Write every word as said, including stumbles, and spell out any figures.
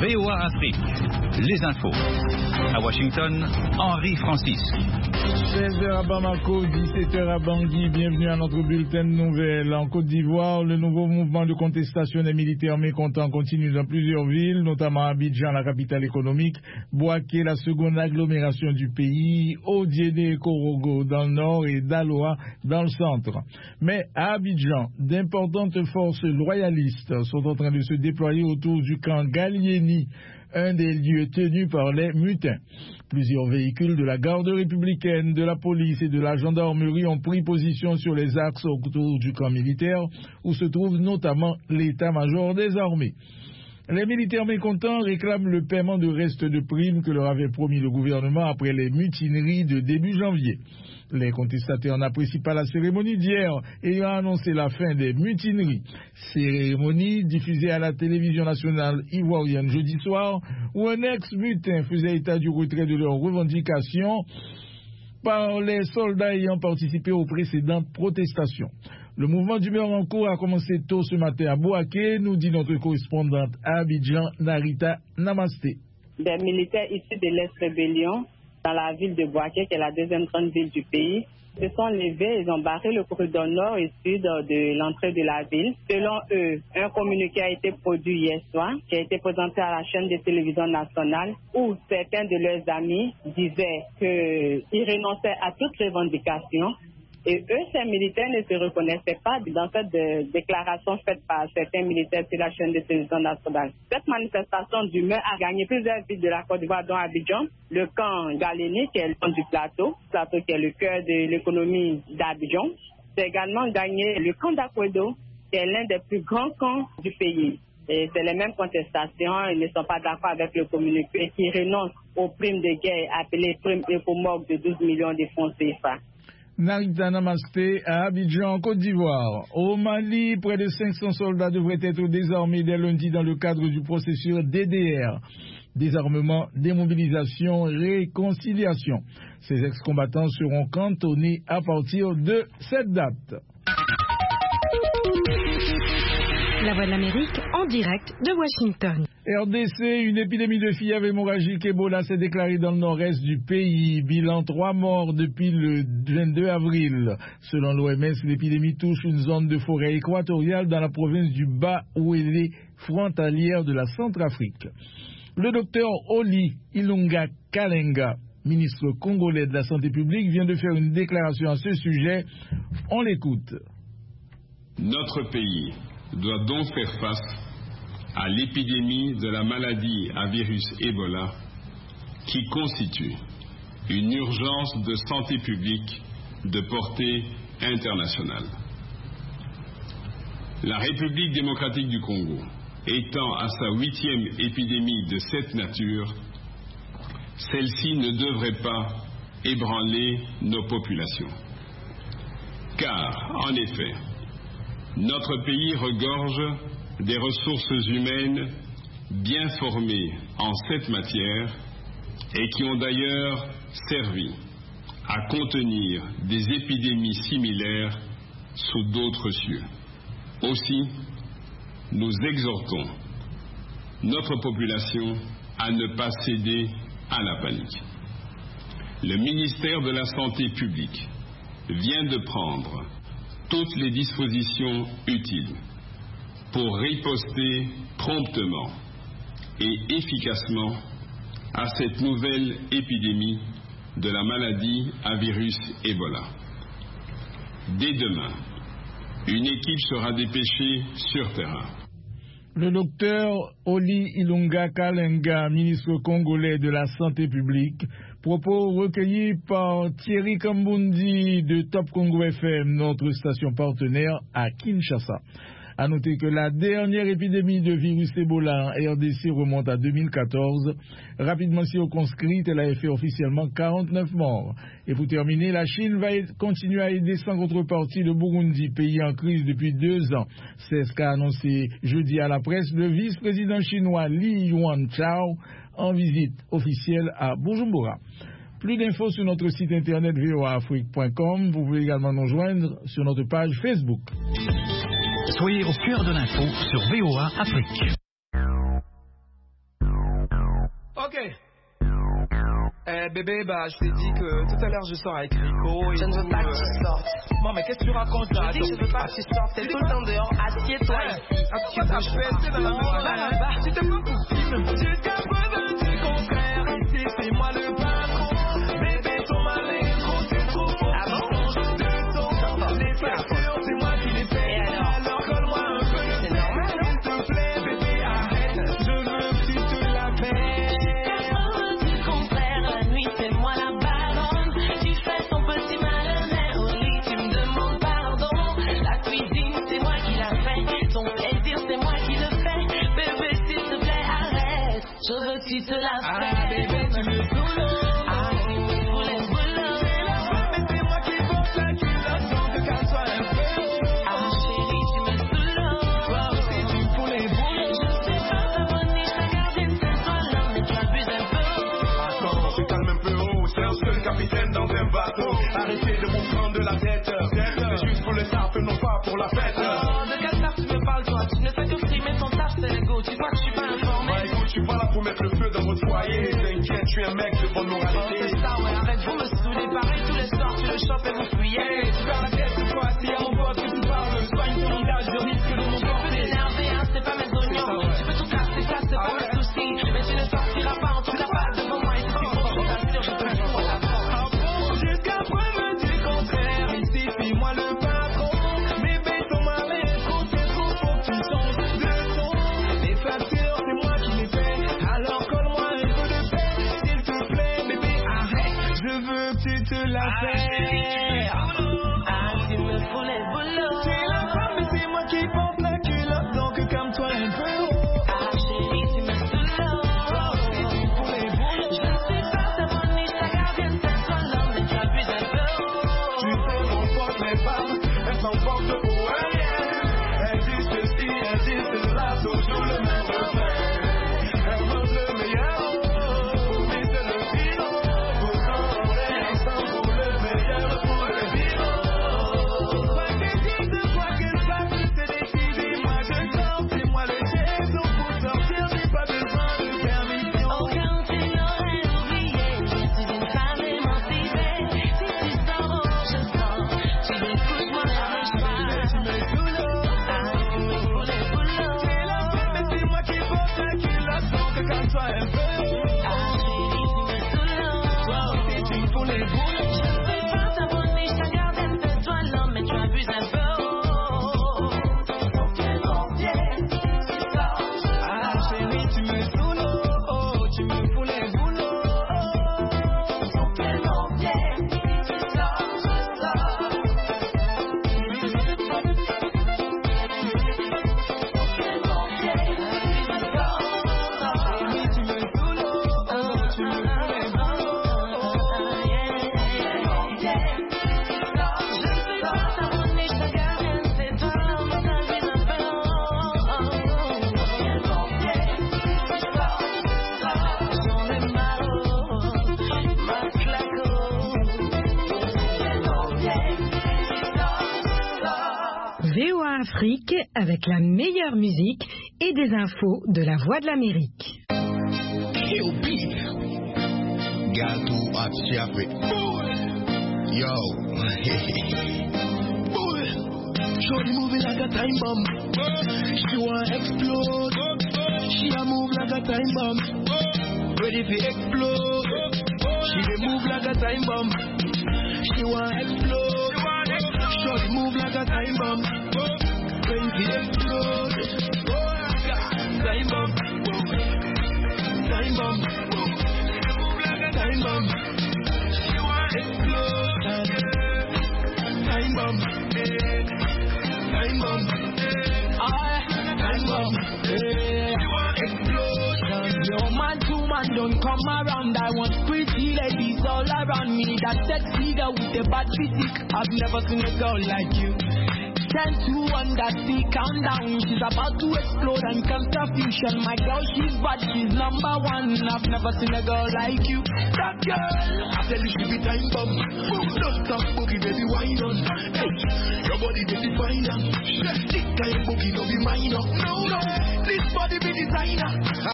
V O A Afrique, les infos. À Washington, Henri Francis. seize heures à Bamako, dix-sept heures à Bangui. Bienvenue à notre bulletin de nouvelles. En Côte d'Ivoire, le nouveau mouvement de contestation des militaires mécontents continue dans plusieurs villes, notamment Abidjan, la capitale économique, Bouaké, la seconde agglomération du pays, Odiéné et Korogo dans le nord et Daloa dans le centre. Mais à Abidjan, d'importantes forces loyalistes sont en train de se déployer autour du camp Gallieni, un des lieux tenus par les mutins. Plusieurs véhicules de la garde républicaine, de la police et de la gendarmerie ont pris position sur les axes autour du camp militaire, où se trouve notamment l'état-major des armées. Les militaires mécontents réclament le paiement de restes de primes que leur avait promis le gouvernement après les mutineries de début janvier. Les contestataires n'apprécient pas la cérémonie d'hier ayant annoncé la fin des mutineries. Cérémonie diffusée à la télévision nationale ivoirienne jeudi soir, où un ex-mutin faisait état du retrait de leurs revendications par les soldats ayant participé aux précédentes protestations. Le mouvement d'humeur en cours a commencé tôt ce matin à Bouaké, nous dit notre correspondante à Abidjan, Narita Namasté. Des militaires issus de l'ex-rébellion dans la ville de Bouaké, qui est la deuxième grande ville du pays, se sont levés, ils ont barré le corridor nord et sud de l'entrée de la ville. Selon eux, un communiqué a été produit hier soir, qui a été présenté à la chaîne de télévision nationale, où certains de leurs amis disaient qu'ils renonçaient à toute revendication. Et eux, ces militaires ne se reconnaissaient pas dans cette de, déclaration faite par certains militaires sur la chaîne de télévision nationale. Cette manifestation d'humeur a gagné plusieurs villes de la Côte d'Ivoire, dont Abidjan, le camp Gallieni, qui est le camp du plateau, plateau qui est le cœur de l'économie d'Abidjan. C'est également gagné le camp d'Akwedo, qui est l'un des plus grands camps du pays. Et c'est les mêmes contestations, ils ne sont pas d'accord avec le communiqué qui renonce aux primes de guerre appelées primes Ecomog de douze millions de francs C F A. Narita Namasté à Abidjan, en Côte d'Ivoire. Au Mali, près de cinq cents soldats devraient être désarmés dès lundi dans le cadre du processus D D R. Désarmement, démobilisation, réconciliation. Ces ex-combattants seront cantonnés à partir de cette date. La Voix de l'Amérique en direct de Washington. R D C, une épidémie de fièvre hémorragique Ebola s'est déclarée dans le nord-est du pays. Bilan trois morts depuis le vingt-deux avril. Selon l'O M S, l'épidémie touche une zone de forêt équatoriale dans la province du Bas-Ouélé, frontalière de la Centrafrique. Le docteur Oli Ilunga Kalenga, ministre congolais de la Santé publique, vient de faire une déclaration à ce sujet. On l'écoute. Notre pays doit donc faire face à l'épidémie de la maladie à virus Ebola qui constitue une urgence de santé publique de portée internationale. La République démocratique du Congo étant à sa huitième épidémie de cette nature, celle-ci ne devrait pas ébranler nos populations. Car, en effet, notre pays regorge des ressources humaines bien formées en cette matière et qui ont d'ailleurs servi à contenir des épidémies similaires sous d'autres cieux. Aussi, nous exhortons notre population à ne pas céder à la panique. Le ministère de la Santé publique vient de prendre toutes les dispositions utiles pour riposter promptement et efficacement à cette nouvelle épidémie de la maladie à virus Ebola. Dès demain, une équipe sera dépêchée sur terrain. Le docteur Oli Ilunga Kalenga, ministre congolais de la Santé publique, propos recueillis par Thierry Kambundi de Top Congo F M, notre station partenaire à Kinshasa. À noter que la dernière épidémie de virus Ebola en R D C remonte à deux mille quatorze. Rapidement circonscrite, elle a fait officiellement quarante-neuf morts. Et pour terminer, la Chine va continuer à aider sans contrepartie le Burundi, pays en crise depuis deux ans. C'est ce qu'a annoncé jeudi à la presse le vice-président chinois Li Yuanchao en visite officielle à Bujumbura. Plus d'infos sur notre site internet v o a afrique point com. Vous pouvez également nous joindre sur notre page Facebook. Soyez au cœur de l'info sur V O A Afrique. Ok. Eh bébé, bah je t'ai dit que tout à l'heure je sors avec Rico et je ne veux pas que tu sortes. Bon mais qu'est-ce que tu racontes là? Je dis que je veux pas que tu sortes, t'es tout le temps dehors, assieds-toi ici. Pourquoi t'as fait dans la maison? Tu t'es pas possible. Jusqu'à preuve du contraire, ici c'est moi le patron. Bébé ton malin, trop c'est trop fort. Ah bon? De ton, les factures c'est moi qui les paye. Alors colle-moi un peu. C'est normal, s'il te plaît bébé arrête. Je veux que tu te la payes. Je veux que tu te la Ah fasses. bébé tu me saoules. Ah tu me fous les boulots. Mais c'est moi qui porte la culotte donc calme-toi un peu. Ah chérie tu me saoules. Toi aussi tu me fous les boulots. Je sais pas ta bonne niche, ta gardienne c'est toi l'homme mais tu abuses un peu. Attends, je calme un peu haut, c'est un seul capitaine dans un bateau. Arrêtez de vous prendre de la tête. C'est juste pour le taf, non pas pour la fête. Oh, de quel taf tu me parles toi? Tu ne fais que frimer ton taf, c'est l'ego. Tu crois que je suis pas informé? Bah écoute, je suis pas là pour mettre le feu dans votre foyer. T'inquiète, je suis un mec de bonne moralité. C'est ça, ouais, arrête, vous me saoulez. Pareil tous les soirs, tu le chopes et vous fuyez. Hey, tu perds la tête de toi, si à mon pote que tu parles. Soigne ton langage, je risque de mon Tu peux t'énerver, hein, c'est pas mes oignons. Tu peux tout casser, ça c'est pas mon souci. Mais tu ne sortiras pas, en tout cas pas devant moi. Et si tu comprends, je t'assure, je te fous à la porte. Jusqu'à preuve du contraire, ici c'est moi le patron. Bébé ton malin, trop c'est trop, faut que tu changes de ton. Les factures c'est moi qui les paie. Alors colle-moi un peu de paix, s'il te plaît bébé arrête. Je veux que tu te la fais. Ah, tu me fous les boulots. C'est la femme mais c'est moi qui porte la culotte donc calme-toi un peu. Ah chérie, tu me saoules. Tu me fous les boulots. Je sais pas ta bonne niche, ta gardienne c'est toi l'homme mais tu abuses un peu. Tu sais, mon pote, les femmes, elles s'en portent pour elles. Elles disent ceci, elles disent cela, toujours le même refrain. Elles veulent le meilleur, pour viser le vino. Pourtant, on est ensemble pour le meilleur, pour le vino. Quoi qu'elles disent, quoi qu'elles fassent, c'est décidé. Moi je sors, c'est moi le chef. Donc pour sortir, j'ai pas besoin de permission. Aucun tu n'aurais oublié. Je suis une femme émancipée. Si tu sors, je sors. Tu m'écoutes, moi je choix. Tu me saoules. Ah, tu me fous les boulots. C'est la femme, mais c'est moi qui porte la culotte. Donc calme-toi un peu. Ah chérie, tu me saoules. Toi aussi tu me fous les boulots. Je sais pas ta bonne niche, ta gardienne c'est toi l'homme mais tu abuses un peu. Donc elle m'en vient, tu sors. Ah chérie, tu me saoules. Oh, tu me fous les boulots. Donc elle m'en vient, tu sors, je sors. V O A Afrique avec la meilleure musique et des infos de la Voix de l'Amérique. Yo, beef. Gal too hot, she have it. Yo. Boy. Shorty moving like a time bomb. She wanna explode. She a move like a time bomb. Ready for explode. She dey move like a time bomb. She wanna explode. Shorty move like a time bomb. Ready for explode. Time bomb. Time bomb. Time bomb. She wanna explode. Time bomb. Time bomb. Time bomb. She wanna explode. Yo, man, two man don't come around. I want pretty ladies all around me. That sexy girl with the bad physique. I've never seen a girl like you. Ten to one, that the countdown. She's about to explode and come to fusion. My girl, she's bad, she's number one. I've never seen a girl like you. That girl, I tell you she be time bomb. Don't stop boogie, baby, wine on. Hey, your body be definer. This kind boogie no be minor. No, no, this body be designer.